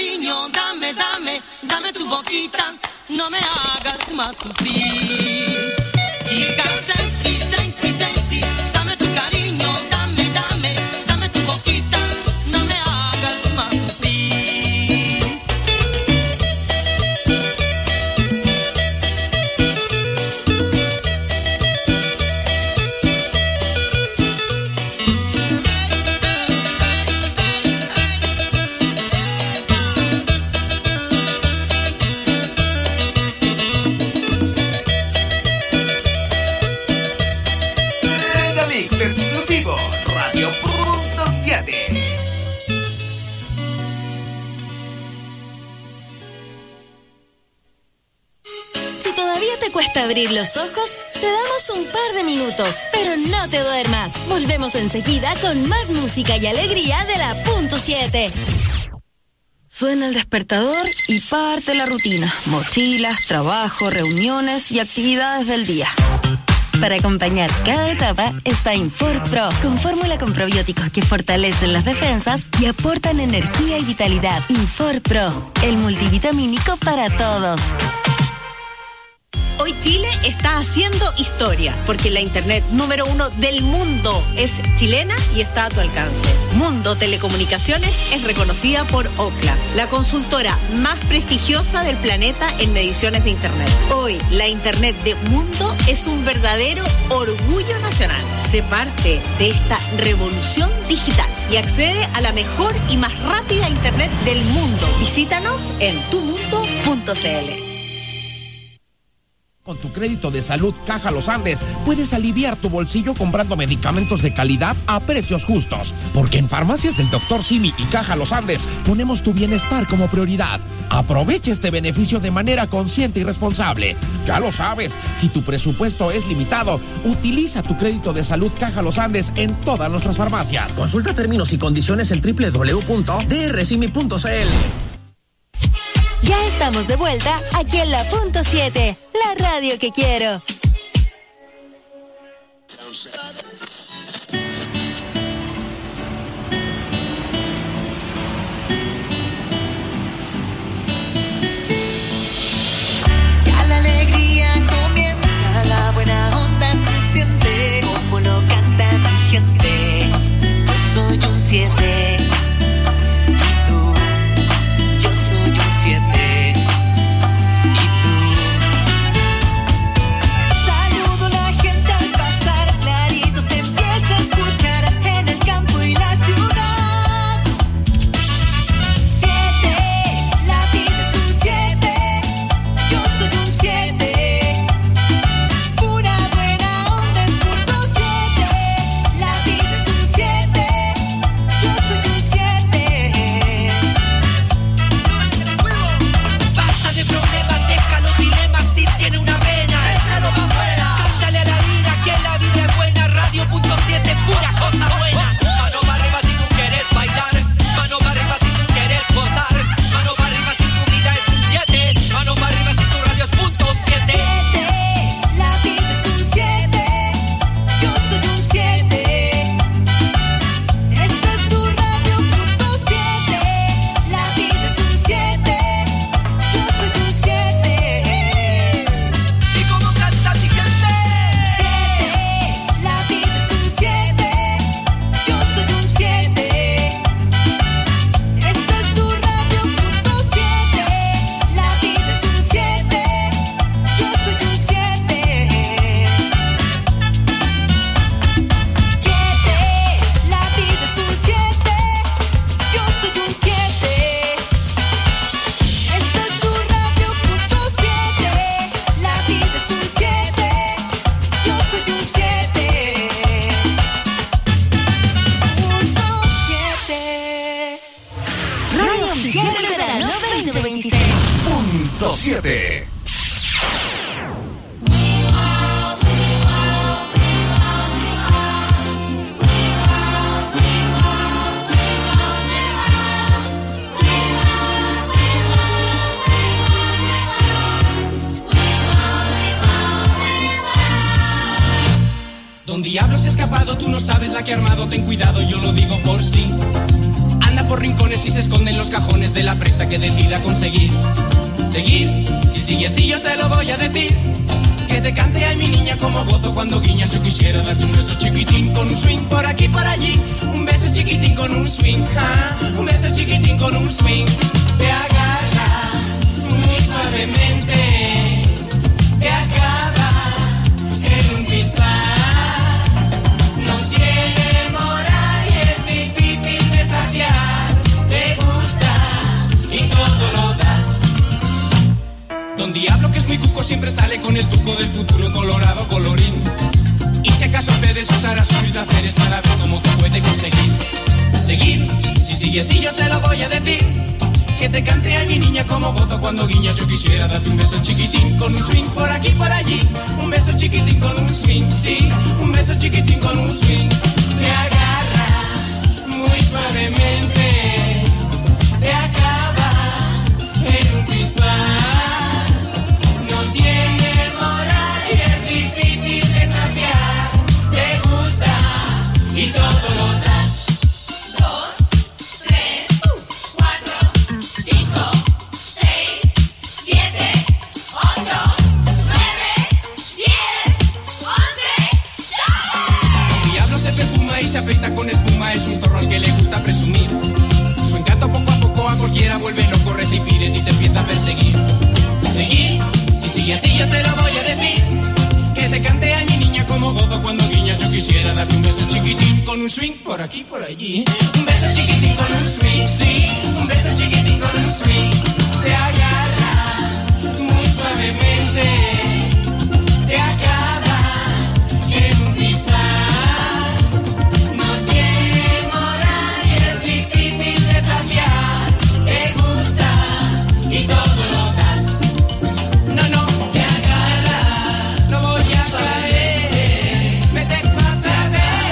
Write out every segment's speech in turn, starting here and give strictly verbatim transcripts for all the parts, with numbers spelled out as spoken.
cariño, dame, dame, dame tu boquita, no me hagas más sufrir. Chica sexy, sexy, sexy, dame tu cariño, dame, dame, dame tu boquita, no me hagas más sufrir. Exclusivo Radio punto siete. Si todavía te cuesta abrir los ojos, te damos un par de minutos, pero no te duermas. Volvemos enseguida con más música y alegría de la punto siete. Suena el despertador y parte la rutina. Mochilas, trabajo, reuniones y actividades del día. Para acompañar cada etapa está Infor Pro, con fórmula con probióticos que fortalecen las defensas y aportan energía y vitalidad. Infor Pro, el multivitamínico para todos. Hoy Chile está haciendo historia, porque la internet número uno del mundo es chilena y está a tu alcance. Mundo Telecomunicaciones es reconocida por Ookla, la consultora más prestigiosa del planeta en mediciones de internet. Hoy, la internet de Mundo es un verdadero orgullo nacional. Sé parte de esta revolución digital y accede a la mejor y más rápida internet del mundo. Visítanos en tu mundo punto c l. Con tu crédito de salud Caja Los Andes puedes aliviar tu bolsillo comprando medicamentos de calidad a precios justos. Porque en Farmacias del doctor Simi y Caja Los Andes ponemos tu bienestar como prioridad. Aprovecha este beneficio de manera consciente y responsable. Ya lo sabes, si tu presupuesto es limitado, utiliza tu crédito de salud Caja Los Andes en todas nuestras farmacias. Consulta términos y condiciones en doble u doble u doble u punto d r simi punto c l. Ya estamos de vuelta aquí en la punto siete, la radio que quiero. Ya la alegría comienza, la buena onda se siente, como lo canta la gente. Yo soy un siete. siete. Don Diablo se ha escapado, tú no sabes la que ha armado, ten cuidado, yo lo digo por sí. Anda anda por rincones y se esconde en los cajones de la presa que decida conseguir. Seguir, si sigue así yo se lo voy a decir. Que te cante ay mi niña como gozo cuando guiñas. Yo quisiera darte un beso chiquitín con un swing por aquí por allí. Un beso chiquitín con un swing, ah, un beso chiquitín con un swing. Te agarra muy suavemente, te acaba en un pispás. No tiene moral y es difícil desafiar. Te gusta y todo lo das. Don Diablo, que es muy cuco, siempre sale con el truco del futuro colorado colorín. Y si acaso puedes usar a sus placeres para ver cómo te puede conseguir. Seguir, si sigue así yo se lo voy a decir. Que te cante a mi niña como gozo cuando guiñas. Yo quisiera darte un beso chiquitín con un swing por aquí por allí. Un beso chiquitín con un swing, sí, un beso chiquitín con un swing. Te agarra muy suavemente, te acaba en un pispás. No tiene moral y es difícil desafiar. Te gusta y todo lo das. Dos, tres, cuatro, cinco, seis, siete, ocho, nueve, diez, once, doce. El diablo se perfuma y se afeita con espuma. Es un zorro al que le gusta presumir. Su encanto poco a poco a cualquiera vuelve loco, recipires y te empieza a perseguir. Seguir, si sigue así yo se lo voy a decir. Que te cante a mi niña como gozo cuando guiñas. Yo quisiera darte un beso chiquitín con un swing por aquí por allí. Un beso chiquitín con un swing, sí, un beso chiquitín con un swing. Te agarra muy suavemente, te acaba en un pispás. No tiene moral y es difícil desafiar. Te gusta y todo lo das. No, no, te agarra, no voy a caer. Me te vas a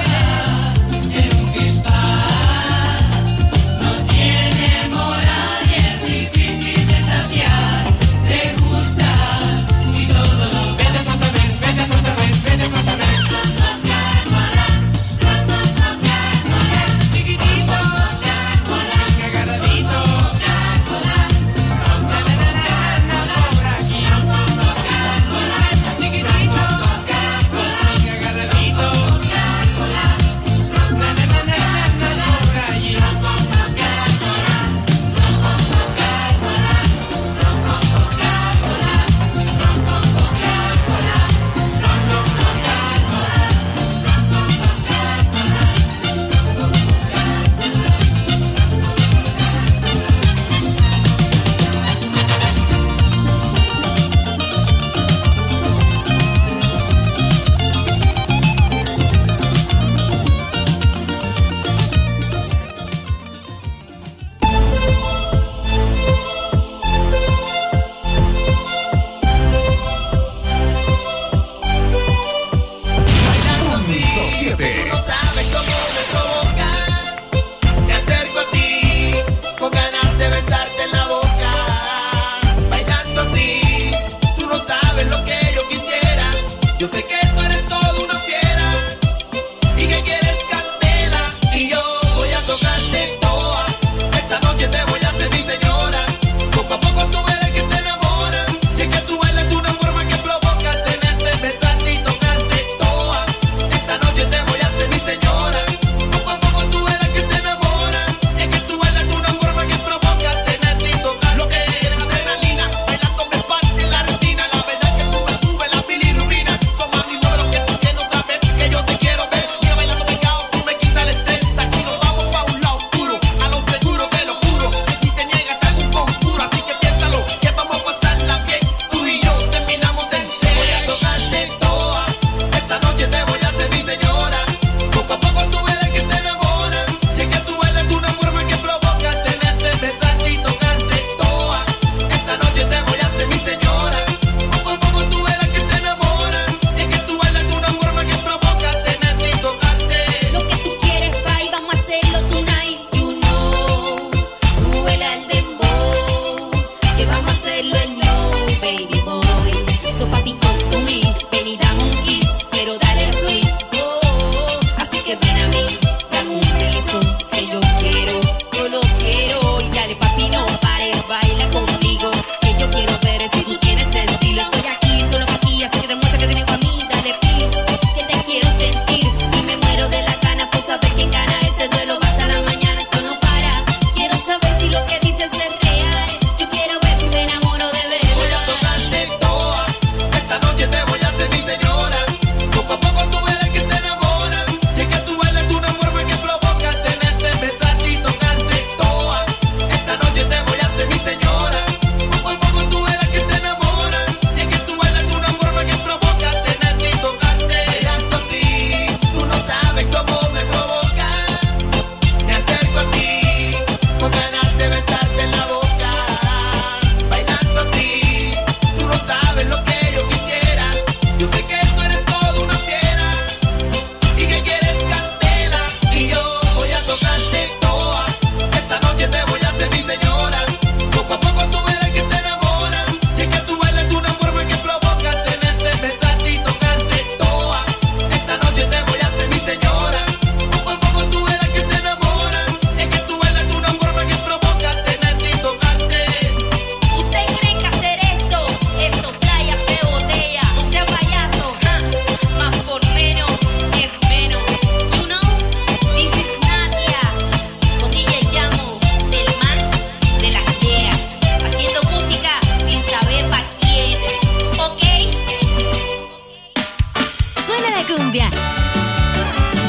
ver en un pispás. No tiene moral y es difícil.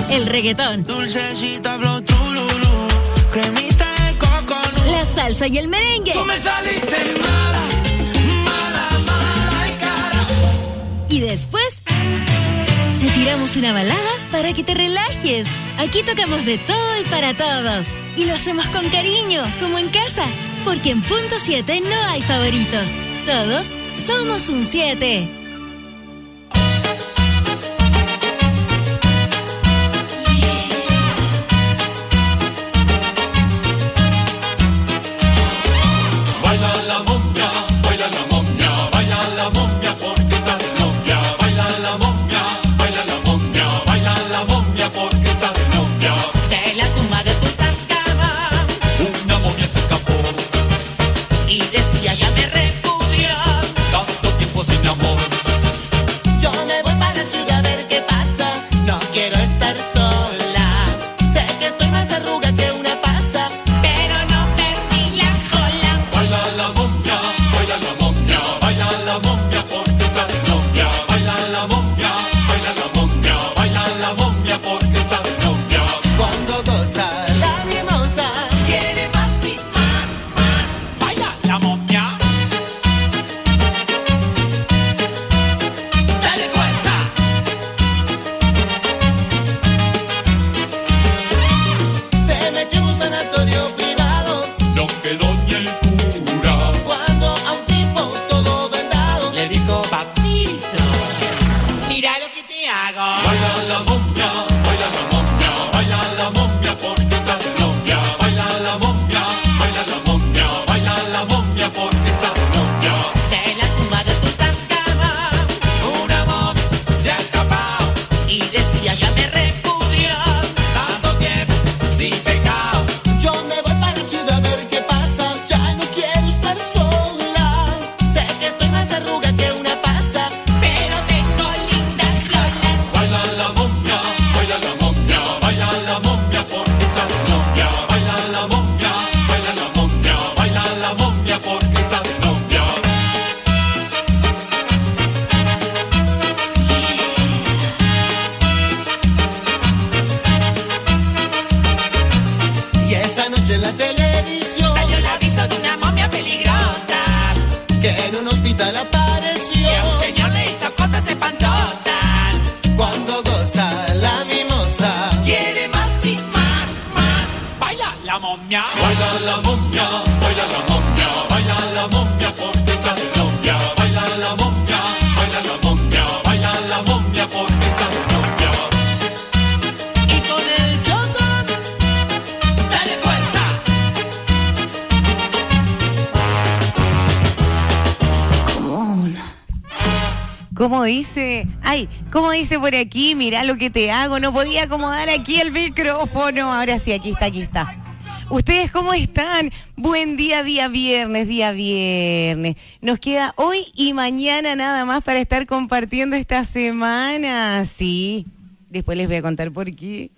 el reggaetón, dulcecita flow trululú, cremita de coconut, la salsa y el merengue. Tú me saliste mala, mala, mala y cara. Y después te tiramos una balada para que te relajes. Aquí tocamos de todo y para todos. Y lo hacemos con cariño, como en casa. Porque en Punto siete no hay favoritos. Todos somos un siete. Baila la momia, baila la momia, baila la momia porque está de novia. Baila la momia, baila la momia, baila la momia porque está de novia. De la tumba de Tutankamón Una momia se escapó y decía ya me repudió. tanto tiempo sin amor. Yo me voy para la ciudad a ver qué pasa. No quiero estar sola. Sé que estoy más arruga que una pasa, pero no perdí la cola. Baila la momia, baila la momia, baila la momia porque está de novia. Baila la momia, baila la momia, baila la momia porque está de novia. Cuando goza la mimosa, quiere más y más, más. Baila la momia. Dale fuerza. Se metió en un sanatorio privado No quedó ni el cura. cuando a un tipo todo vendado Le dijo, papito, mira lo que te hago. baila la momia, baila la momia, baila la momia porque está de novia. Baila la momia, baila la momia, baila la momia porque está de novia. De la tumba de Tutankamón Una momia se ha escapado, y decía ya me repudió. tanto tiempo sin pecado. Yo me voy para la ciudad a ver qué pasa. Ya no quiero estar sola. Sé que estoy más arruga que una pasa, pero tengo lindas lolas. Baila la momia, baila la momia, baila la momia porque está de novia. Baila la momia, baila la momia, baila la momia porque está de novia. Y esa noche en la televisión Salió el aviso de una momia peligrosa que en un hospital apareció. y a un señor le hizo cosas espantosas. Cuando goza la mimosa, Quiere más y más, más. Baila la momia. Baila la momia, baila la momia, baila la momia porque está de novia. Baila la momia, baila la momia, baila la momia porque está de novia. y con el chocón Dale fuerza. ¿Cómo dice? Ay, ¿cómo dice por aquí? Mirá lo que te hago. No podía acomodar aquí el micrófono. Ahora sí, aquí está, aquí está. ¿Ustedes cómo están? Buen día, día viernes, día viernes. Nos queda hoy y mañana nada más para estar compartiendo esta semana. Sí, después les voy a contar por qué.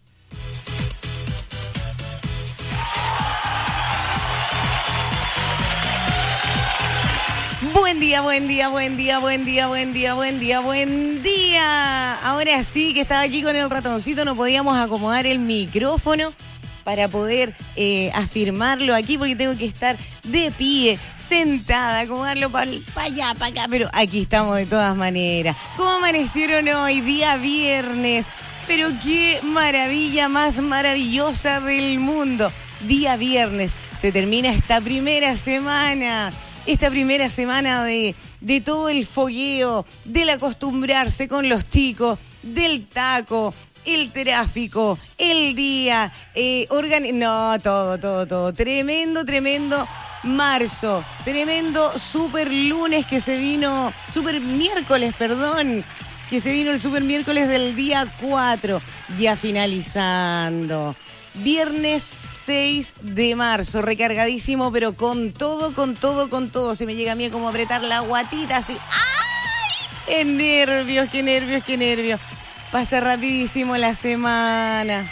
Buen día, buen día, buen día, buen día, buen día, buen día, buen día. Ahora sí que estaba aquí con el ratoncito, no podíamos acomodar el micrófono para poder eh, afirmarlo aquí porque tengo que estar de pie, sentada, acomodarlo para allá, para acá, pero aquí estamos de todas maneras. ¿Cómo amanecieron hoy? Día viernes. Pero qué maravilla más maravillosa del mundo. Día viernes. Se termina esta primera semana. Esta primera semana de, de todo el fogueo, del acostumbrarse con los chicos, del taco, el tráfico, el día, eh, organi- no, todo, todo, todo. Tremendo, tremendo marzo. Tremendo super lunes que se vino, super miércoles, perdón, que se vino el super miércoles del día cuatro, ya finalizando. Viernes seis de marzo, recargadísimo, pero con todo, con todo, con todo. Se me llega a mí como apretar la guatita así. ¡Ay! ¡Qué nervios, qué nervios, qué nervios! Pasa rapidísimo la semana.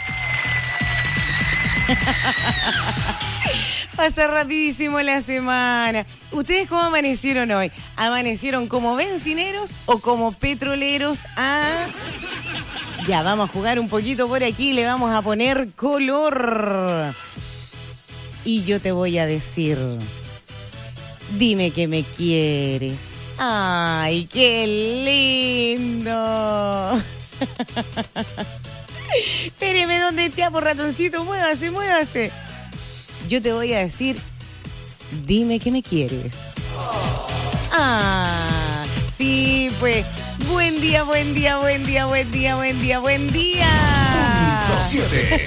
Pasa rapidísimo la semana. ¿Ustedes cómo amanecieron hoy? ¿Amanecieron como bencineros o como petroleros? Ah, Ya, vamos a jugar un poquito por aquí, le vamos a poner color. Y yo te voy a decir, dime que me quieres. ¡Ay, qué lindo! Espéreme, ¿dónde está, por ratoncito? Muévase, muévase. Yo te voy a decir, dime que me quieres. Ah, sí, pues. Buen día, buen día, buen día, buen día, buen día, buen día. Punto siete.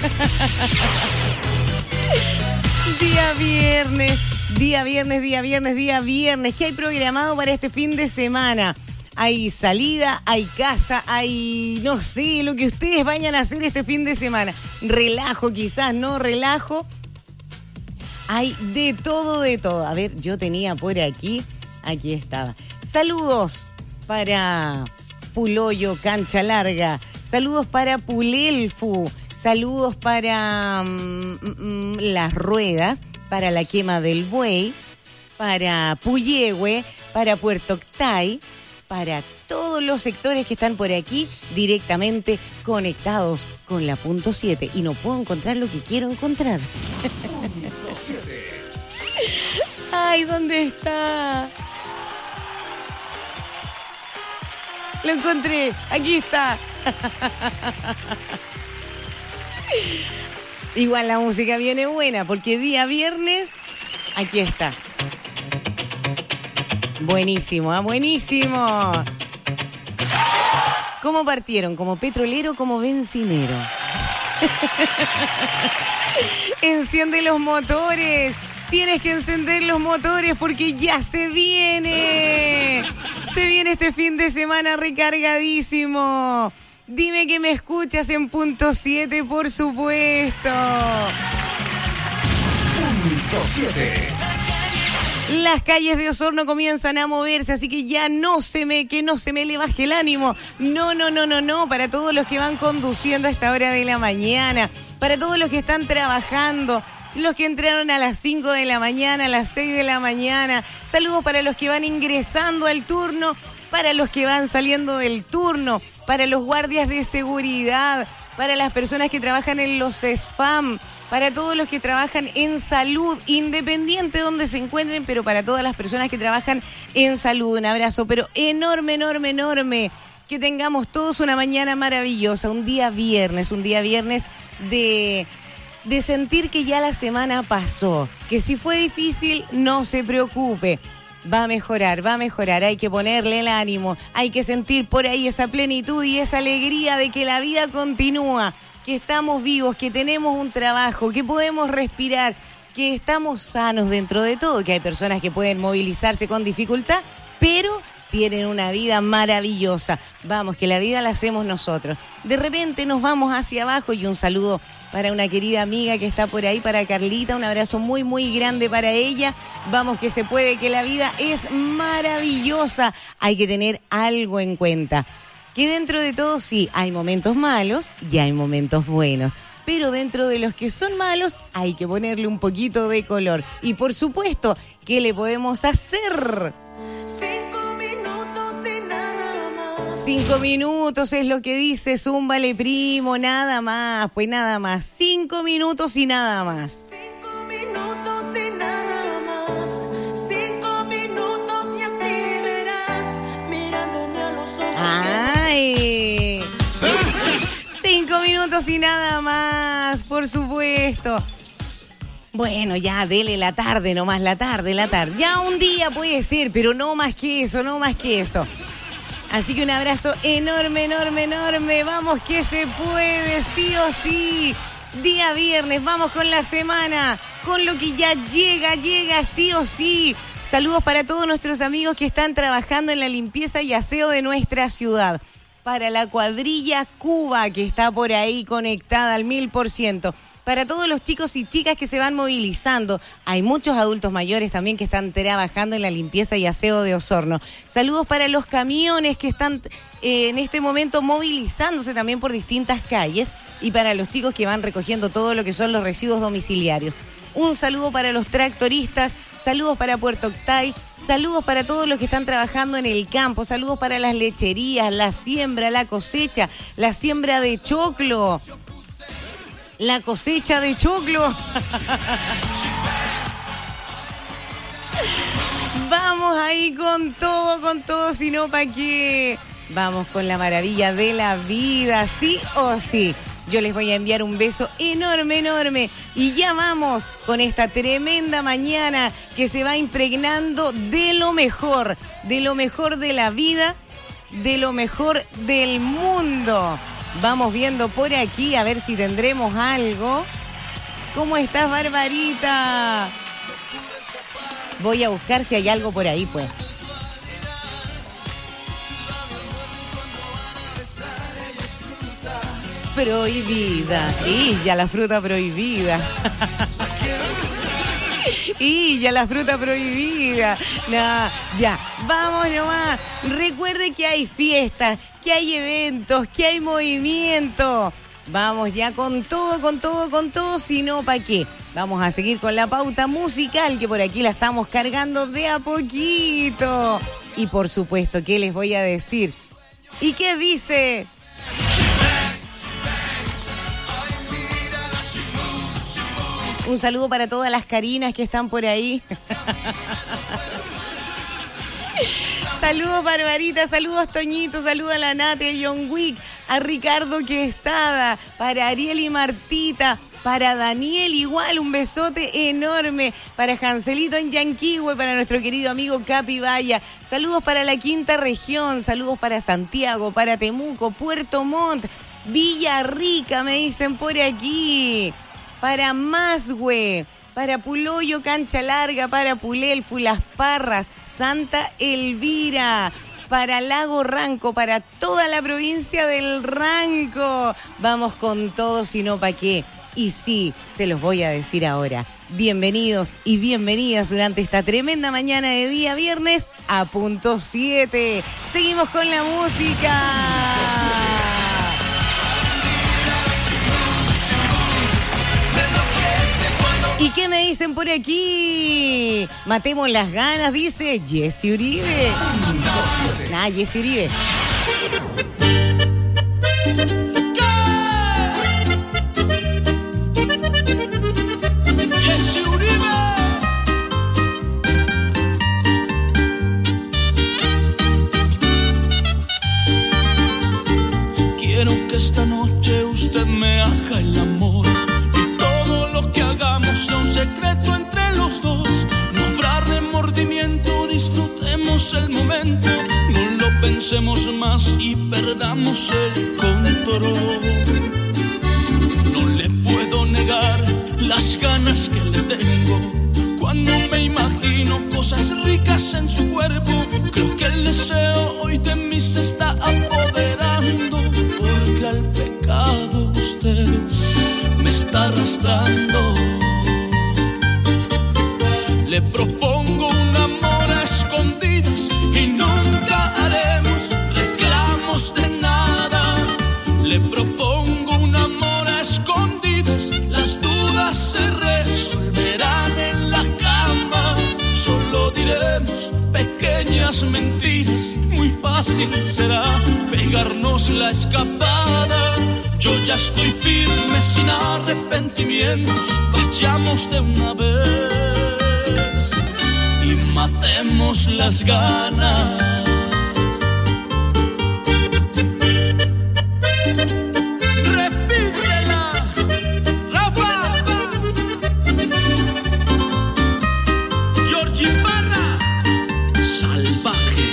Día viernes, día viernes, día viernes, día viernes. ¿Qué hay programado para este fin de semana? Hay salida, hay casa, hay, no sé, lo que ustedes vayan a hacer este fin de semana. Relajo quizás, no relajo. Hay de todo, de todo. A ver, yo tenía por aquí, aquí estaba. Saludos para Puloyo, Cancha Larga. Saludos para Pulelfu. Saludos para um, um, Las Ruedas, para La Quema del Buey, para Puyehue, para Puerto Octay, para todos los sectores que están por aquí directamente conectados con la punto siete. Y no puedo encontrar lo que quiero encontrar. Ay, ¿dónde está? Lo encontré, aquí está. Igual la música viene buena porque día viernes, aquí está. Buenísimo, ¿eh? Buenísimo. ¿Cómo partieron? ¿Como petrolero o como bencinero? Enciende los motores. Tienes que encender los motores porque ya se viene. Se viene este fin de semana recargadísimo. Dime que me escuchas en punto siete, por supuesto. Punto siete. Las calles de Osorno comienzan a moverse, así que ya no se me, que no se me le baje el ánimo. No, no, no, no, no. Para todos los que van conduciendo a esta hora de la mañana, para todos los que están trabajando, los que entraron a las cinco de la mañana, a las seis de la mañana. Saludos para los que van ingresando al turno, para los que van saliendo del turno, para los guardias de seguridad, para las personas que trabajan en los spam, para todos los que trabajan en salud, independiente de donde se encuentren, pero para todas las personas que trabajan en salud. Un abrazo, pero enorme, enorme, enorme. Que tengamos todos una mañana maravillosa, un día viernes, un día viernes de... de sentir que ya la semana pasó, que si fue difícil, no se preocupe, va a mejorar, va a mejorar, hay que ponerle el ánimo, hay que sentir por ahí esa plenitud y esa alegría de que la vida continúa, que estamos vivos, que tenemos un trabajo, que podemos respirar, que estamos sanos dentro de todo, que hay personas que pueden movilizarse con dificultad, pero tienen una vida maravillosa. Vamos, que la vida la hacemos nosotros. De repente nos vamos hacia abajo y un saludo para una querida amiga que está por ahí, para Carlita, un abrazo muy, muy grande para ella. Vamos, que se puede, que la vida es maravillosa. Hay que tener algo en cuenta. Que dentro de todo, sí, hay momentos malos y hay momentos buenos. Pero dentro de los que son malos, hay que ponerle un poquito de color. Y por supuesto, ¿qué le podemos hacer? Cinco minutos es lo que dice Zúmbale Primo, nada más, pues nada más. Cinco minutos y nada más. Cinco minutos y nada más. Cinco minutos y así verás, mirándome a los ojos. ¡Ay! Cinco minutos y nada más, por supuesto. Bueno, ya, dele la tarde, nomás la tarde, la tarde. Ya un día puede ser, pero no más que eso, no más que eso. Así que un abrazo enorme, enorme, enorme. Vamos que se puede, sí o sí. Día viernes, vamos con la semana, con lo que ya llega, llega sí o sí. Saludos para todos nuestros amigos que están trabajando en la limpieza y aseo de nuestra ciudad. Para la cuadrilla Cuba, que está por ahí conectada al mil por ciento. Para todos los chicos y chicas que se van movilizando. Hay muchos adultos mayores también que están trabajando en la limpieza y aseo de Osorno. Saludos para los camiones que están eh, en este momento movilizándose también por distintas calles. Y para los chicos que van recogiendo todo lo que son los residuos domiciliarios. Un saludo para los tractoristas, saludos para Puerto Octay, saludos para todos los que están trabajando en el campo, saludos para las lecherías, la siembra, la cosecha, la siembra de choclo, la cosecha de choclo. Vamos ahí con todo, con todo, si no, ¿para qué? Vamos con la maravilla de la vida, sí o sí. Yo les voy a enviar un beso enorme, enorme. Y ya vamos con esta tremenda mañana que se va impregnando de lo mejor, de lo mejor de la vida, de lo mejor del mundo. Vamos viendo por aquí a ver si tendremos algo. ¿Cómo estás, Barbarita? Voy a buscar si hay algo por ahí, pues. Prohibida. Y ya la fruta prohibida. Y ya la fruta prohibida. No, ya, vamos nomás. Recuerde que hay fiestas, que hay eventos, que hay movimiento. Vamos ya con todo, con todo, con todo, si no, ¿para qué? Vamos a seguir con la pauta musical, que por aquí la estamos cargando de a poquito. Y por supuesto, ¿qué les voy a decir? ¿Y qué dice? Un saludo para todas las Carinas que están por ahí. Saludos, Barbarita, saludos, Toñito, saludos a la Nate, a John Wick, a Ricardo Quesada, para Ariel y Martita, para Daniel igual, un besote enorme, para Jancelito en Yanquihue, para nuestro querido amigo Capi Vaya, saludos para la Quinta Región, saludos para Santiago, para Temuco, Puerto Montt, Villarrica, me dicen por aquí, para Masgüe, para Puloyo, Cancha Larga, para Pulelfu, Las Parras, Santa Elvira, para Lago Ranco, para toda la provincia del Ranco. Vamos con todo, si no, ¿para qué? Y sí, se los voy a decir ahora. Bienvenidos y bienvenidas durante esta tremenda mañana de día viernes a punto siete. Seguimos con la música. ¿Y qué me dicen por aquí? Matemos las ganas, dice Jesse Uribe. Nah, Jesse Uribe. Jesse Uribe. Quiero que esta noche usted me haga el amor. Que hagamos sea un secreto entre los dos. No habrá remordimiento, disfrutemos el momento. No lo pensemos más y perdamos el control. No le puedo negar las ganas que le tengo cuando me imagino cosas ricas en su cuerpo. Creo que el deseo hoy de mí se está apoderando, porque al pecado usted me está arrastrando. Le propongo un amor a escondidas y nunca haremos reclamos de nada. Le propongo un amor a escondidas, las dudas se resolverán en la cama. Solo diremos pequeñas mentiras, muy fácil será pegarnos la escapada. Yo ya estoy firme sin arrepentimientos, vayamos de una vez y matemos las ganas. Repítela, Rafa, Georgie Parra, salvaje.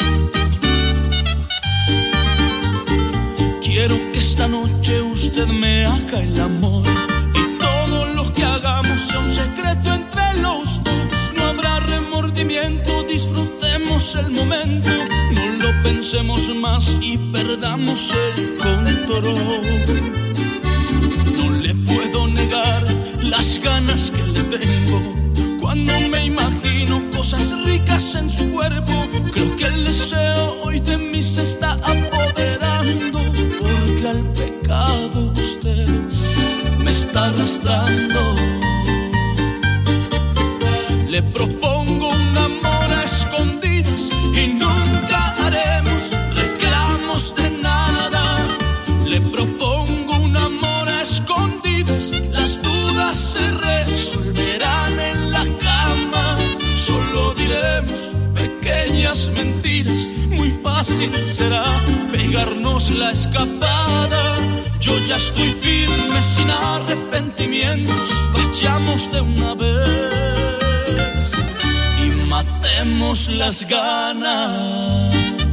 Quiero que esta noche usted me haga el amor y todo lo que hagamos sea un secreto entre los dos. No habrá remordimiento, disfrutemos el momento. No lo pensemos más y perdamos el control. No le puedo negar las ganas que le tengo cuando me imagino cosas ricas en su cuerpo. Creo que el deseo hoy de mí se está apoderando, porque al pecado usted me está arrastrando. Le Le propongo un amor a escondidas y nunca haremos reclamos de nada. Le propongo un amor a escondidas, las dudas se resolverán en la cama. Solo diremos pequeñas mentiras, muy fácil será pegarnos la escapada. Yo ya estoy firme sin arrepentimientos, vayamos de una vez y matemos las ganas.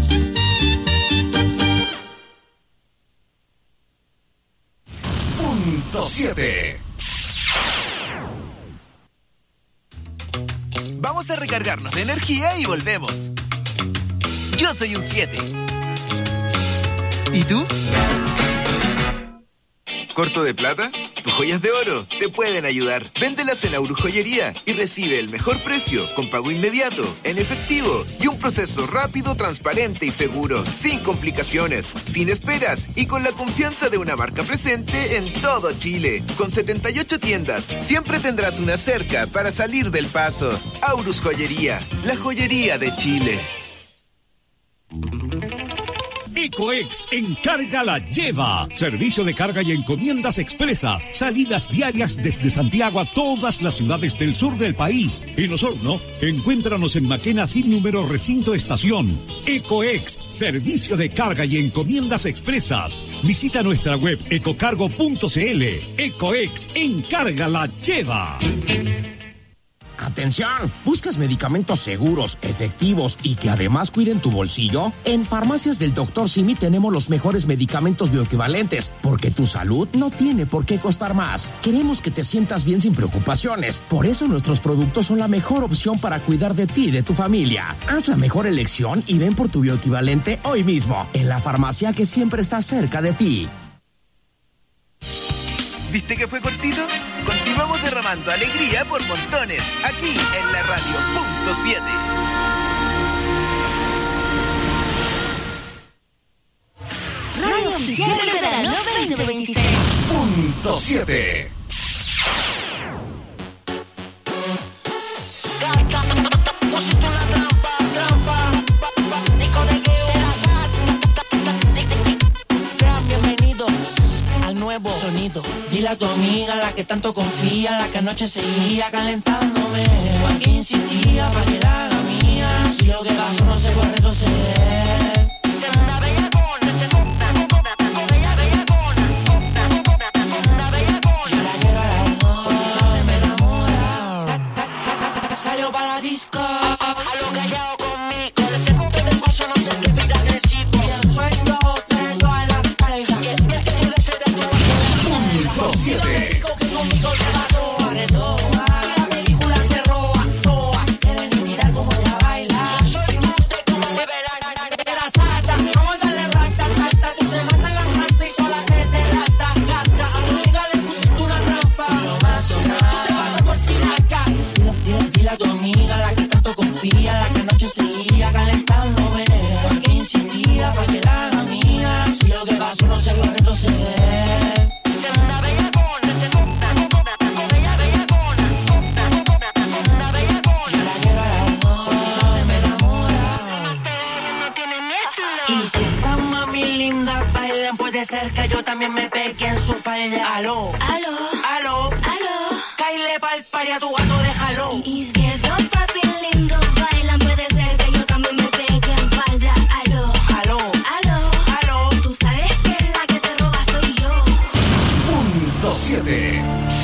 Punto siete. Vamos a recargarnos de energía y volvemos. Yo soy un siete. ¿Y tú? ¿Corto de plata? Tus joyas de oro te pueden ayudar. Véndelas en Aurus Joyería y recibe el mejor precio con pago inmediato, en efectivo y un proceso rápido, transparente y seguro, sin complicaciones, sin esperas y con la confianza de una marca presente en todo Chile. Con setenta y ocho tiendas, siempre tendrás una cerca para salir del paso. Aurus Joyería, la joyería de Chile. Ecoex Encarga la Lleva. Servicio de carga y encomiendas expresas. Salidas diarias desde Santiago a todas las ciudades del sur del país. En Osorno, encuéntranos en Maquena sin número recinto estación. Ecoex, servicio de carga y encomiendas expresas. Visita nuestra web ecocargo punto cl. Ecoex Encarga la Lleva. Atención, ¿buscas medicamentos seguros, efectivos y que además cuiden tu bolsillo? En Farmacias del doctor Simi tenemos los mejores medicamentos bioequivalentes, porque tu salud no tiene por qué costar más. Queremos que te sientas bien sin preocupaciones, por eso nuestros productos son la mejor opción para cuidar de ti y de tu familia. Haz la mejor elección y ven por tu bioequivalente hoy mismo, en la farmacia que siempre está cerca de ti. ¿Viste que fue cortito? Continuamos derramando alegría por montones, aquí en la radio punto siete. Radio Oficial del Verano veinte veintiséis. Punto siete. Sean bienvenidos al nuevo sonido. Dile a tu amiga, la que tanto confía, la que anoche seguía calentándome. Pa' que insistía, pa' que la haga mía. Si lo que pasó no se puede retroceder. Se una bellacona, se corta, bella bellacona, se una bellacona. Yo la quiero a las dos, porque no se me enamora. Salió para la disco, a lo callado conmigo. El segundo de paso no sé qué vida necesito. Y el sueño tengo a la carga. Que me tengo de ser de tu Punto siete. cerca, yo también me pegué en su falda. Aló, aló, aló, aló. Caile pa'l pari a tu gato, déjalo. Y, y si esos papi lindos bailan, puede ser que yo también me pegue en falda. Aló, aló, aló, aló. Tú sabes que la que te roba soy yo. Punto siete.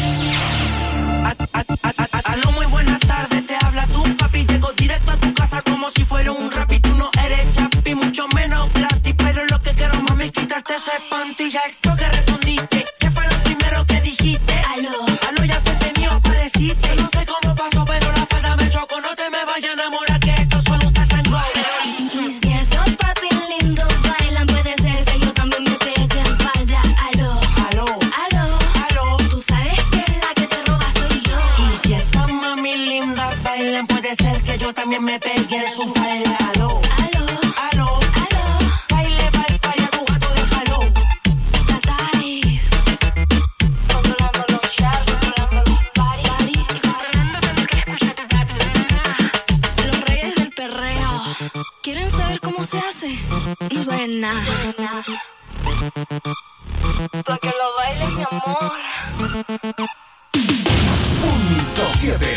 Aló, muy buenas tardes, te habla tu papi. Llego directo a tu casa como si fuera un rap y tú no eres chapi, mucho menos gratis. Pero lo que quiero, mami, es quitarte ese panty. Ya esto que respondiste, ¿qué fue lo primero que dijiste? Aló, aló, ya frente mío apareciste. No sé cómo pasó, pero la falda me chocó. No te me vayas a enamorar, que esto solo un tachango. Y, y si esos papi lindos bailan, puede ser que yo también me pegue en falda. Aló, aló, aló, aló. Tú sabes que la que te roba soy yo. Y si esas mami lindas bailan, puede ser que yo también me pegue en su falda. Aló, aló, aló, aló. Baile pa'l pari a tu gato, déjalo. Tatáis, controlando los shots, controlando los party. ¿Quieren saber cómo se hace? No saben nada. Pa' que lo bailes, mi amor. Punto siete.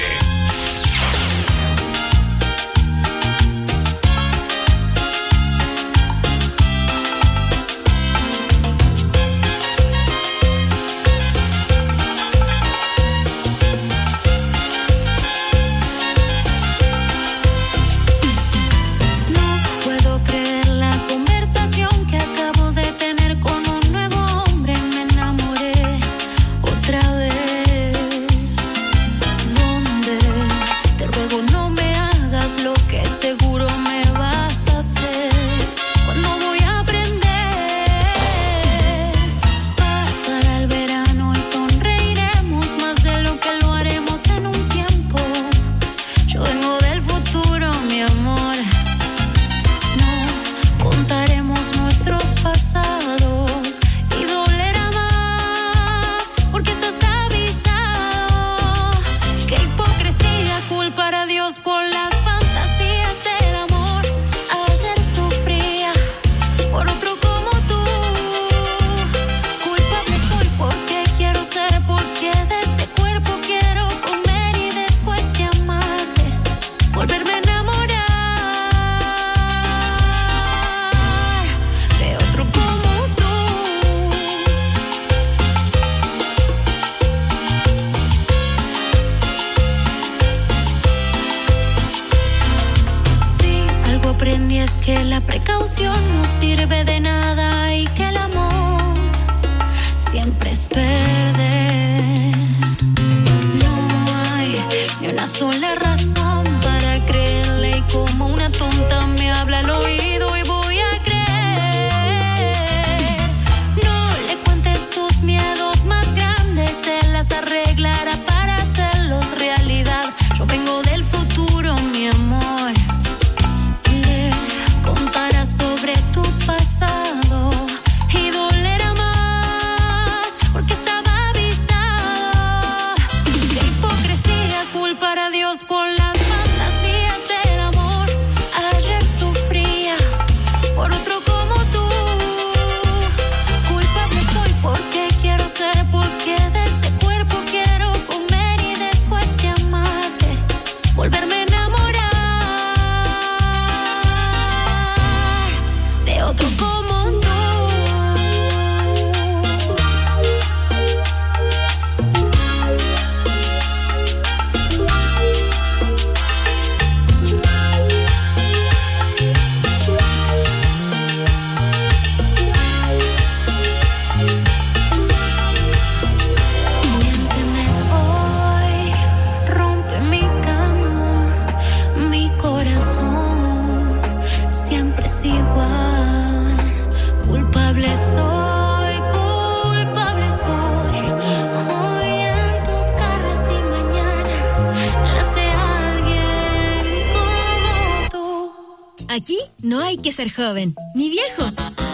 Aquí no hay que ser joven, ni viejo,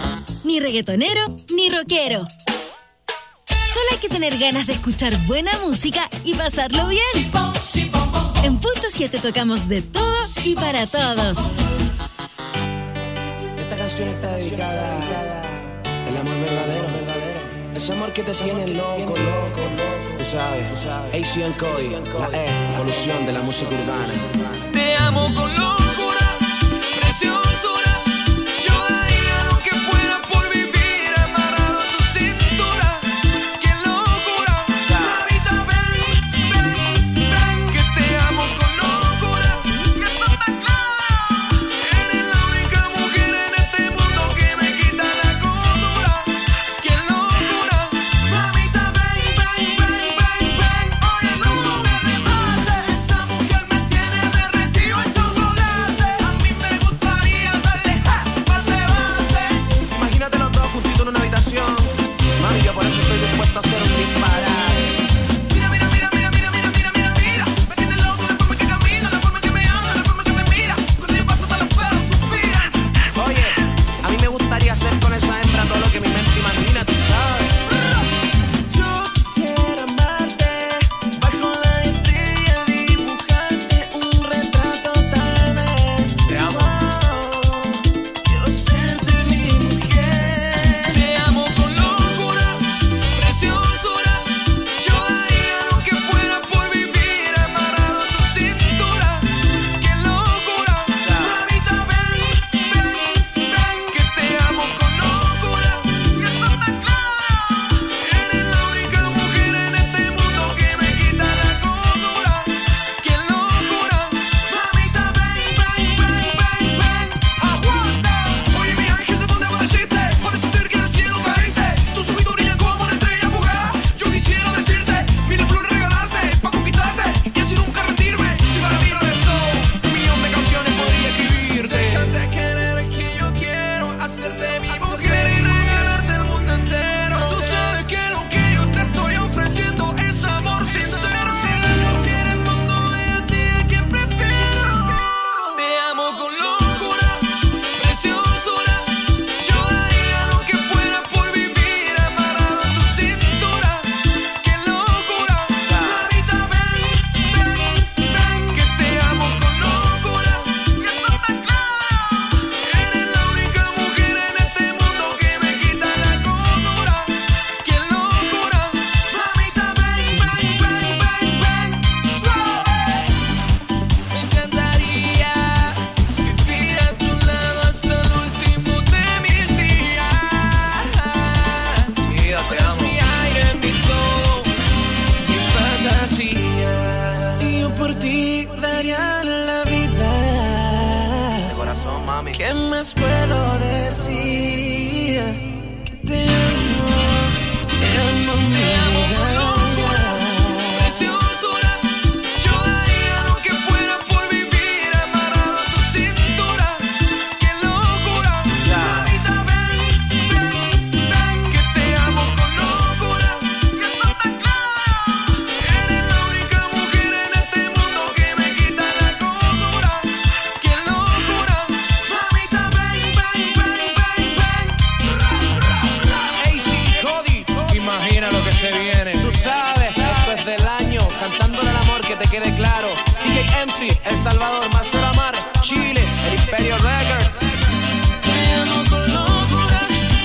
ni reggaetonero, ni rockero. Solo hay que tener ganas de escuchar buena música y pasarlo bien. En Punto siete tocamos de todo y para todos. Esta canción está dedicada al amor verdadero, verdadero. Ese amor que te tiene loco, loco, loco. Tú sabes, A C and Cody, la E, evolución de la música urbana. Te amo con locura. Yo daría lo que fuera por vivir amarrado a tu cintura. ¡Qué locura! Mamita, ven, ven, ven, que te amo con locura. Que eso está claro. Eres la única mujer en este mundo que me quita la cordura. ¡Qué locura! Mamita, ven, ven, ven, ven, ven. Oye, no me arrebates. Esa mujer me tiene derretido. Esto mami. ¿Qué más puedo decir? Que te amo, te amo, te amo con locura, preciosura. Yo daría lo que fuera por vivir amarrado a tu cintura. ¡Qué locura! Mamita, ven, ven, ven, que te amo con locura. Que eso está claro. Eres la única mujer en este mundo que me quita la cordura. ¡Qué locura! Mamita, ven, ven, ven, ven, ven. A C Cody, imagina lo que se viene. Tú sabes, esto es del año, cantándole al amor, que te quede claro. D J M C, El Salvador, Master Amar, Chile, El Imperio Records. Te amo con locura.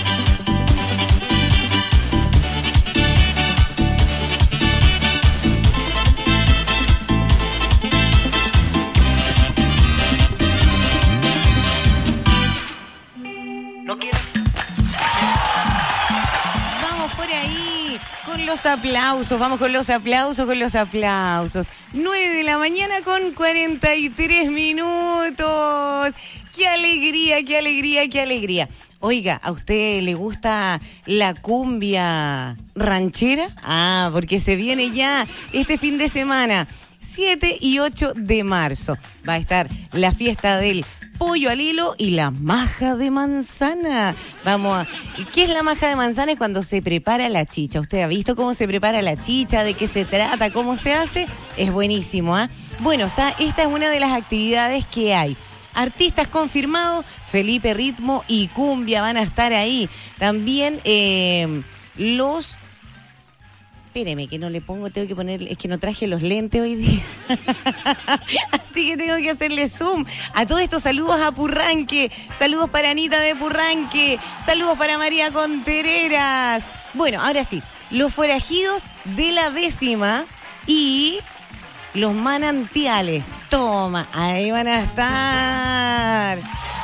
Vamos por ahí con los aplausos, vamos con los aplausos, con los aplausos. nueve de la mañana con cuarenta y tres minutos. ¡Qué alegría, qué alegría, qué alegría! Oiga, ¿a usted le gusta la cumbia ranchera? Ah, porque se viene ya este fin de semana, siete y ocho de marzo. Va a estar la fiesta del pollo al hilo y la maja de manzana. Vamos a... ¿Qué es la maja de manzana? Es cuando se prepara la chicha. ¿Usted ha visto cómo se prepara la chicha? ¿De qué se trata? ¿Cómo se hace? Es buenísimo, ¿ah? ¿eh? Bueno, está, esta es una de las actividades que hay. Artistas confirmados, Felipe Ritmo y Cumbia van a estar ahí. También eh, los... Espéreme, que no le pongo, tengo que poner, es que no traje los lentes hoy día. Así que tengo que hacerle zoom. A todos estos saludos a Purranque, saludos para Anita de Purranque, saludos para María Contreras. Bueno, ahora sí, los forajidos de la décima y los manantiales. Toma, ahí van a estar.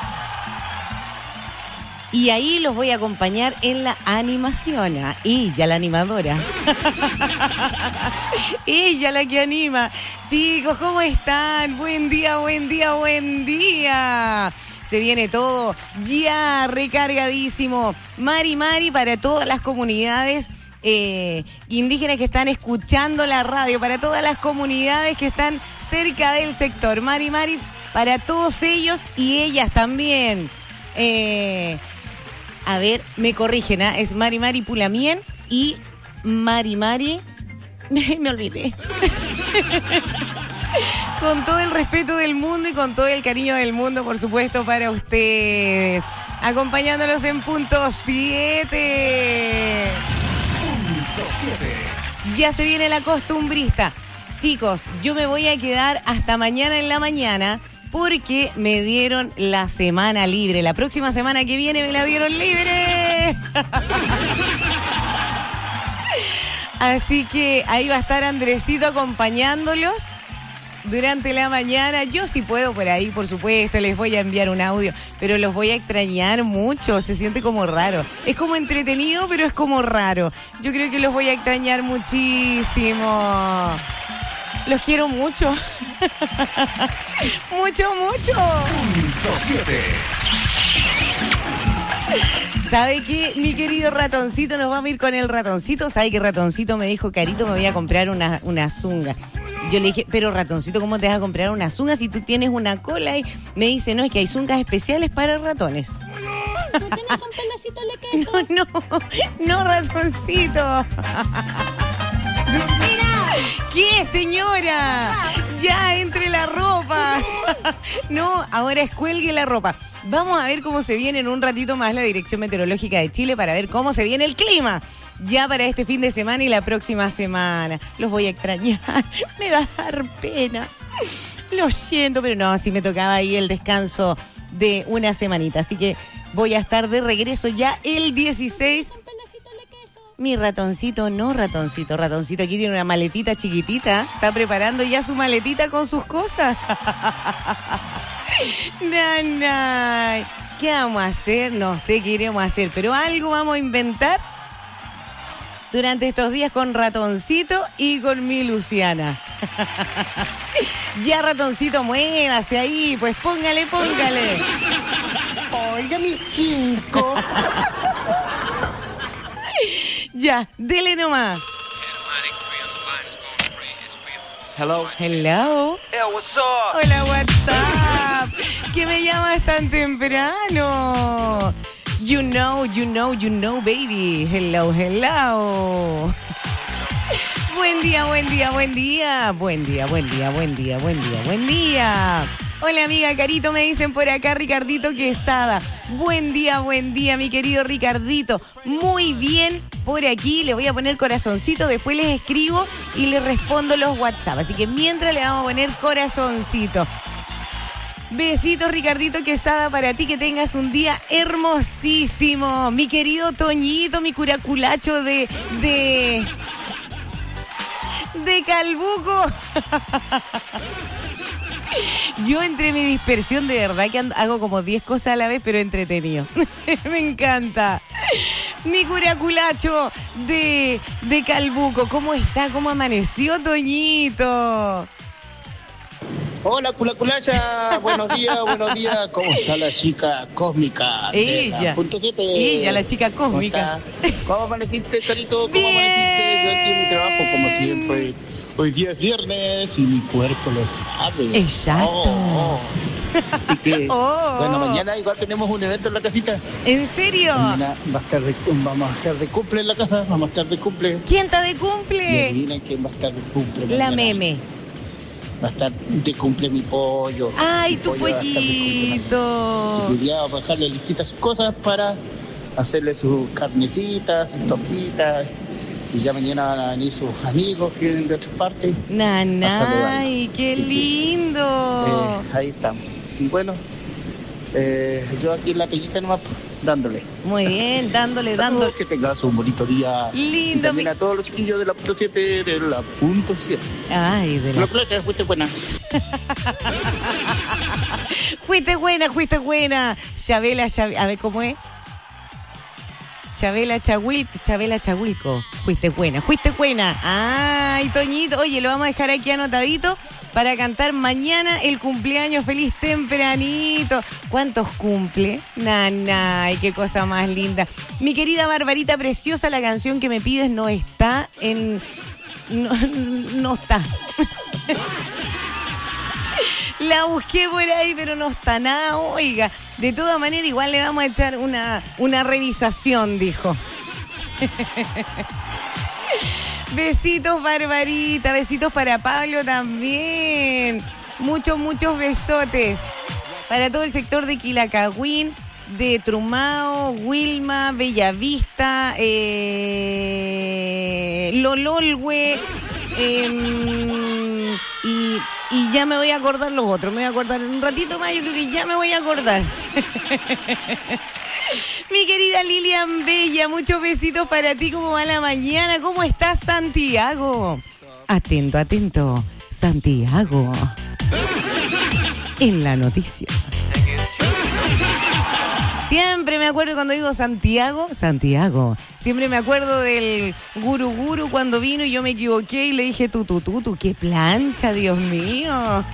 Y ahí los voy a acompañar en la animación. ¿eh? Ella, la animadora. Ella, la que anima. Chicos, ¿cómo están? Buen día, buen día, buen día. Se viene todo ya recargadísimo. Mari, Mari, para todas las comunidades eh, indígenas que están escuchando la radio, para todas las comunidades que están cerca del sector. Mari, Mari, para todos ellos y ellas también. Eh... A ver, me corrigen, ¿eh? Es Mari Mari Pulamien y Mari Mari... Me olvidé. Con todo el respeto del mundo y con todo el cariño del mundo, por supuesto, para ustedes. Acompañándolos en punto siete. Punto siete. Ya se viene la costumbrista. Chicos, yo me voy a quedar hasta mañana en la mañana, porque me dieron la semana libre. La próxima semana que viene me la dieron libre. Así que ahí va a estar Andresito acompañándolos durante la mañana. Yo sí puedo por ahí, por supuesto, les voy a enviar un audio, pero los voy a extrañar mucho. Se siente como raro. Es como entretenido, pero es como raro. Yo creo que los voy a extrañar muchísimo. Los quiero mucho. Mucho, mucho. Punto siete. ¿Sabe qué? Mi querido ratoncito, nos vamos a ir con el ratoncito. ¿Sabe que ratoncito me dijo, Carito, me voy a comprar una, una zunga? Yo le dije, pero ratoncito, ¿cómo te vas a comprar una zunga si tú tienes una cola? Y me dice, no, es que hay zungas especiales para ratones. ¿Tú tienes un pelecito de queso? No, no, no, ratoncito. ¿Qué, señora? Ya, entre la ropa. No, ahora es cuelgue la ropa. Vamos a ver cómo se viene en un ratito más la Dirección Meteorológica de Chile para ver cómo se viene el clima ya para este fin de semana y la próxima semana. Los voy a extrañar. Me va a dar pena. Lo siento, pero no, sí me tocaba ahí el descanso de una semanita. Así que voy a estar de regreso ya el dieciséis. Mi ratoncito, no ratoncito, ratoncito aquí tiene una maletita chiquitita, está preparando ya su maletita con sus cosas. Nanay, ¿qué vamos a hacer? No sé qué iremos a hacer, pero algo vamos a inventar durante estos días con ratoncito y con mi Luciana. Ya, ratoncito, muévase ahí, pues póngale, póngale. Oiga, mis cinco. Ya, dele nomás. Hello. Hello. Hey, what's up? Hola, WhatsApp. ¿Qué me llamas tan temprano? You know, you know, you know, baby. Hello, hello. Buen día, buen día, buen día. Buen día, buen día, buen día, buen día, buen día. Hola, amiga Carito, me dicen por acá Ricardito Quesada. Buen día, buen día, mi querido Ricardito. Muy bien por aquí. Le voy a poner corazoncito, después les escribo y les respondo los WhatsApp. Así que mientras le vamos a poner corazoncito. Besitos, Ricardito Quesada, para ti, que tengas un día hermosísimo. Mi querido Toñito, mi curaculacho de... de... de Calbuco. Yo entre mi dispersión de verdad que hago como diez cosas a la vez, pero entretenido. Me encanta. Mi curaculacho de, de Calbuco. ¿Cómo está? ¿Cómo amaneció, Toñito? Hola, Culaculacha, buenos días, buenos días. ¿Cómo está la chica cósmica? Ella, punto siete. ella, la chica cósmica. ¿Cómo, ¿Cómo amaneciste, Carito? ¿Cómo Bien. amaneciste? Yo aquí en mi trabajo, como siempre. Hoy día es viernes y mi cuerpo lo sabe. Exacto. Oh, oh. Así que, Oh. bueno, mañana igual tenemos un evento en la casita. ¿En serio? Mañana va a estar de, vamos a estar de cumple en la casa, vamos a estar de cumple. ¿Quién está de Y cumple? adivina quién va a estar de cumple La mañana. meme. Va a estar de cumple mi pollo. Ay, Mi tu pollo va a estar de cumple mañana. Así que pollito. hoy día vamos a dejarle listitas sus cosas para hacerle sus carnecitas, sus tortitas. Y ya mañana van a venir sus amigos que vienen de otras partes. Nanay, qué Así que, lindo. Eh, ahí estamos. Y bueno, eh, yo aquí en la peguita nomás dándole. Muy bien, dándole, dándole. Que tengas un bonito día. Lindo, Y también mi- a todos los chiquillos de la punto siete, de la punto siete. Ay, de la... Lo que fuiste buena. Fuiste buena, fuiste buena. Chabela, Chabe- a ver cómo es. Chabela Chahuil, Chabela Chahuilco. Fuiste buena, fuiste buena. Ay, Toñito. Oye, lo vamos a dejar aquí anotadito para cantar mañana el cumpleaños feliz tempranito. ¿Cuántos cumple? Nanay, qué cosa más linda. Mi querida Barbarita preciosa, la canción que me pides no está en... No, no está. La busqué por ahí, pero no está nada, oiga. De todas maneras, igual le vamos a echar una, una revisación, dijo. Besitos, Barbarita. Besitos para Pablo también. Muchos, muchos besotes. Para todo el sector de Quilacagüín, de Trumao, Wilma, Bellavista, eh, Lololwe, eh, y, y ya me voy a acordar los otros. Me voy a acordar en un ratito más, yo creo que ya me voy a acordar. Mi querida Lilian Bella, muchos besitos para ti. ¿Cómo va la mañana? ¿Cómo estás, Santiago? Atento, atento, Santiago. En la noticia. Siempre me acuerdo cuando digo Santiago, Santiago. Siempre me acuerdo del Guru Guru cuando vino y yo me equivoqué y le dije tu, tu, tu, tu, qué plancha, Dios mío.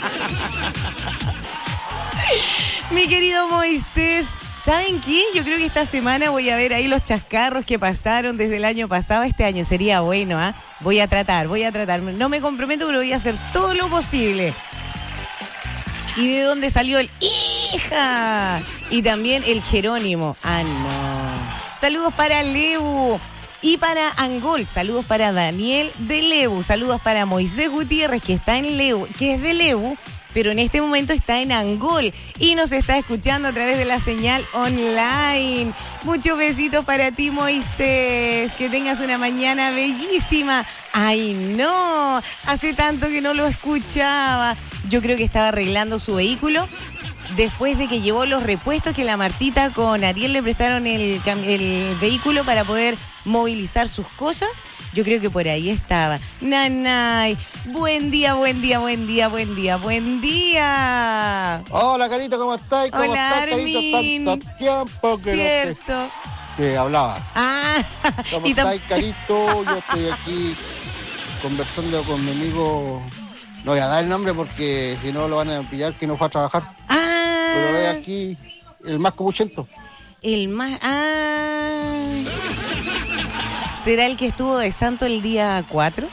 Mi querido Moisés, ¿saben qué? Yo creo que esta semana voy a ver ahí los chascarros que pasaron desde el año pasado a este año. Sería bueno, ¿ah? ¿eh? Voy a tratar, voy a tratar. No me comprometo, pero voy a hacer todo lo posible. ¿Y de dónde salió el hija? Y también el Jerónimo. Ah, no. Saludos para Lebu y para Angol. Saludos para Daniel de Lebu. Saludos para Moisés Gutiérrez, que está en Lebu, que es de Lebu, pero en este momento está en Angol y nos está escuchando a través de la señal online. Muchos besitos para ti, Moisés. Que tengas una mañana bellísima. Ay, no. Hace tanto que no lo escuchaba. Yo creo que estaba arreglando su vehículo después de que llevó los repuestos que la Martita con Ariel le prestaron el, el vehículo para poder movilizar sus cosas. Yo creo que por ahí estaba. Nanay, buen día, buen día, buen día, buen día, buen día. Hola, Carito, ¿cómo estás? ¿Cómo Hola, estás, Carito? Armin. Tanto tiempo que Cierto. no te, que hablaba. Ah, ¿Cómo y tam- estás, Carito? Yo estoy aquí conversando con mi amigo No voy a dar el nombre porque si no lo van a pillar que no fue a trabajar. Ah. Pero es aquí el más copuchento. El más... Ah. ¿Será el que estuvo de santo el día cuatro?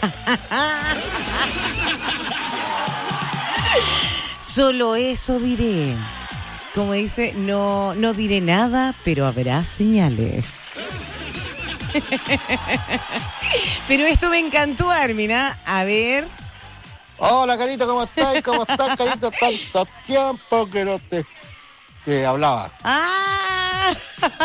Solo eso diré. Como dice, no, no diré nada, pero habrá señales. Pero esto me encantó, Armina. A ver. Hola, Carito, ¿cómo estás? ¿Cómo estás, Carito? Tanto tiempo que no te, te hablaba. ¡Ah!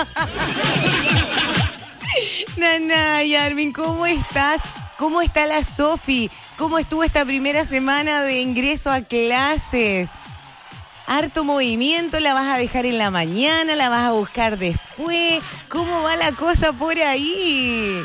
Nanay, Armin, ¿cómo estás? ¿Cómo está la Sofi? ¿Cómo estuvo esta primera semana de ingreso a clases? Harto movimiento, ¿la vas a dejar en la mañana? ¿La vas a buscar después? ¿Cómo va la cosa por ahí?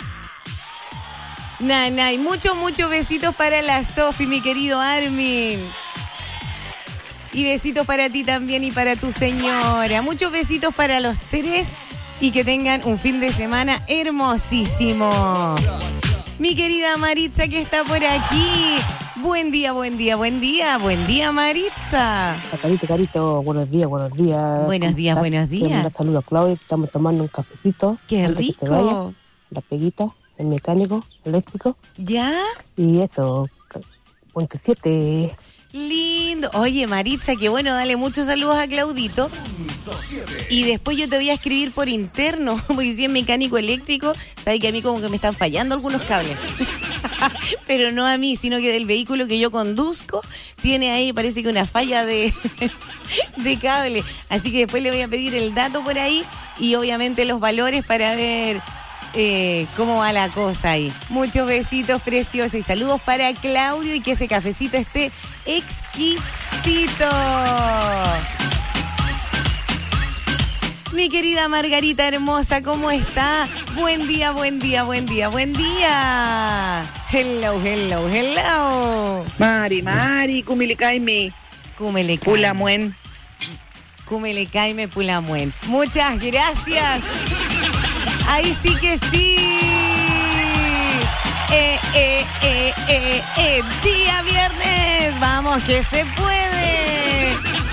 Nanay, muchos, muchos besitos para la Sofi, mi querido Armin. Y besitos para ti también y para tu señora. Muchos besitos para los tres y que tengan un fin de semana hermosísimo. Mi querida Maritza que está por aquí. Buen día, buen día, buen día. Buen día, Maritza. Carito, Carito, buenos días, buenos días. Buenos días, estás? buenos días. Un saludo a Claudia, estamos tomando un cafecito. Qué antes rico. Que te vaya. La peguita, el mecánico, eléctrico. ¿Ya? Y eso, punto siete. Lindo. Oye, Maritza, qué bueno, dale muchos saludos a Claudito. Y después yo te voy a escribir por interno, porque si es mecánico eléctrico, sabes que a mí como que me están fallando algunos cables. Pero no a mí, sino que del vehículo que yo conduzco, tiene ahí, parece que una falla de, de cable. Así que después le voy a pedir el dato por ahí y obviamente los valores para ver eh, cómo va la cosa ahí. Muchos besitos preciosos y saludos para Claudio y que ese cafecito esté exquisito. Mi querida Margarita hermosa, ¿cómo está? Buen día, buen día, buen día, buen día. Hello, hello, hello. Mari, Mari, Cumilicaimi. Cumilicaimi. Pulamuen. Cumilicaimi, Pulamuen. Muchas gracias. Ahí sí que sí. Eh, eh, eh, eh, eh. Día viernes. Vamos que se puede.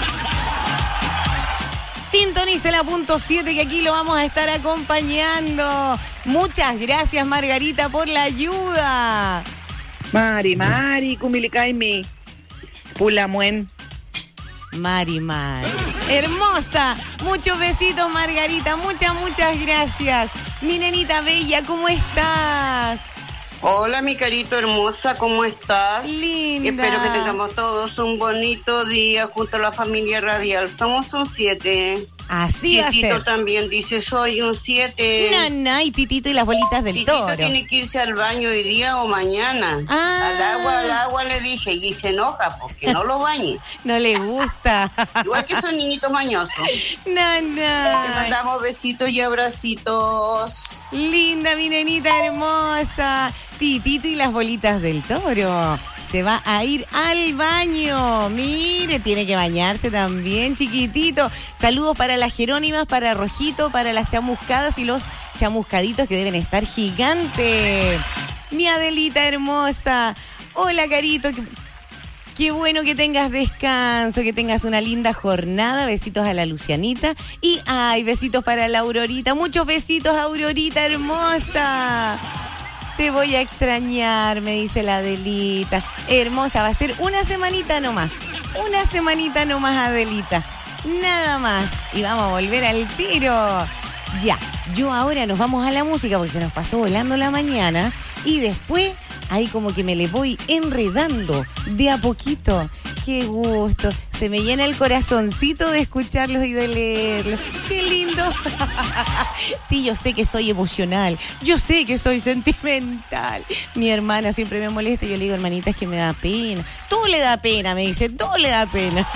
Sintonice la punto siete que aquí lo vamos a estar acompañando. Muchas gracias, Margarita, por la ayuda. Mari, Mari, Cumilicaimi. Pulamuen. Mari, Mari. Hermosa. Muchos besitos, Margarita. Muchas, muchas gracias. Mi nenita bella, ¿cómo estás? Hola, mi carito hermosa, ¿cómo estás? Linda. Espero que tengamos todos un bonito día junto a la familia radial. Somos un siete. Así va a Titito ser. también dice, soy un siete. No, no, y Titito y las bolitas del Titito toro. tiene que irse al baño hoy día o mañana. Ah. Al agua, al agua le dije, y se enoja porque no lo bañe. No le gusta. Igual que son niñitos mañosos. No, no. Te mandamos besitos y abracitos. Linda, mi nenita hermosa. Titito y las bolitas del toro. Se va a ir al baño. Mire, tiene que bañarse también, chiquitito. Saludos para las Jerónimas, para Rojito, para las chamuscadas y los chamuscaditos que deben estar gigantes. Mi Adelita hermosa. Hola, Carito. Qué, qué bueno que tengas descanso, que tengas una linda jornada. Besitos a la Lucianita. Y, ay, besitos para la Aurorita. Muchos besitos, Aurorita hermosa. Te voy a extrañar, me dice la Adelita. Hermosa, va a ser una semanita nomás. Una semanita nomás, Adelita. Nada más. Y vamos a volver al tiro. Ya, yo ahora nos vamos a la música porque se nos pasó volando la mañana. Y después, ahí como que me le voy enredando de a poquito. Qué gusto. Se me llena el corazoncito de escucharlos y de leerlos. Qué lindo. Sí, yo sé que soy emocional. Yo sé que soy sentimental. Mi hermana siempre me molesta y yo le digo, hermanita, es que me da pena. Todo le da pena, me dice, todo le da pena.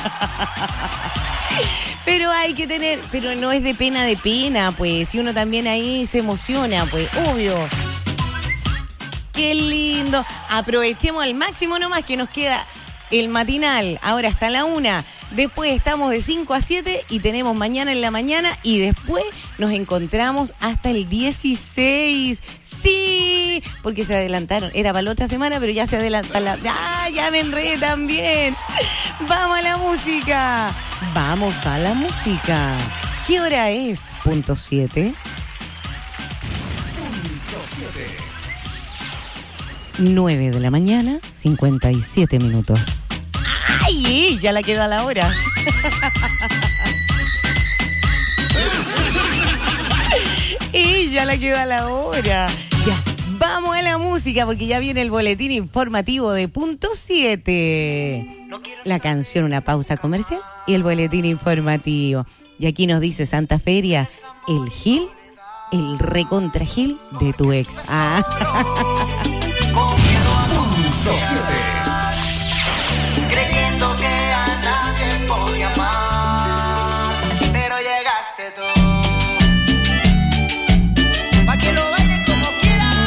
Pero hay que tener, pero no es de pena de pena, pues. Si uno también ahí se emociona, pues, obvio. Qué lindo. Aprovechemos al máximo nomás que nos queda el matinal. Ahora hasta la una. Después estamos de cinco a siete y tenemos mañana en la mañana y después nos encontramos hasta el dieciséis. Sí, sí, porque se adelantaron. Era para la otra semana, pero ya se adelantaron. La... ¡Ah, ya me enredé también! ¡Vamos a la música! ¡Vamos a la música! ¿Qué hora es? Punto siete. Punto siete. nueve de la mañana, cincuenta y siete minutos. ¡Ay! Ya la queda la hora. Y ya la queda la hora. Ya, vamos a la música porque ya viene el boletín informativo de Punto siete. La canción, una pausa comercial y el boletín informativo. Y aquí nos dice Santa Feria, el Gil, el recontra Gil de tu ex. Ah. Punto siete. Creyendo que a nadie podía amar, pero llegaste tú. Pa' que lo baile como quiera.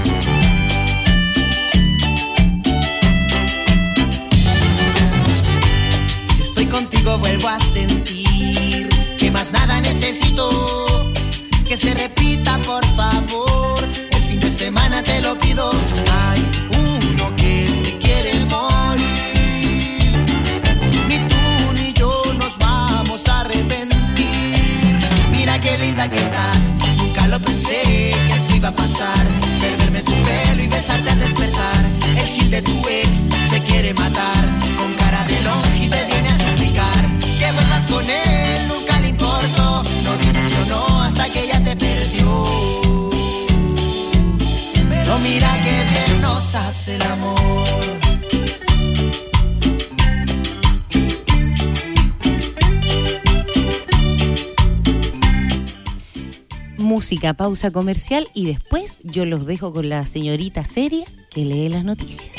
Si estoy contigo vuelvo a sentir que más nada necesito. Que se repita por favor. El fin de semana te lo pido. Hay uno que si quiere morir. Ni tú ni yo nos vamos a arrepentir. Mira qué linda que estás. Nunca lo pensé que esto iba a pasar. Perderme tu pelo y besarte al despertar. El Gil de tu ex se quiere matar. Con cara de longe y te viene a suplicar que vuelvas con él, nunca le importó. No dimensionó hasta que ella te perdió. Pero mira que bien nos hace el amor. Música, pausa comercial y después yo los dejo con la señorita seria que lee las noticias.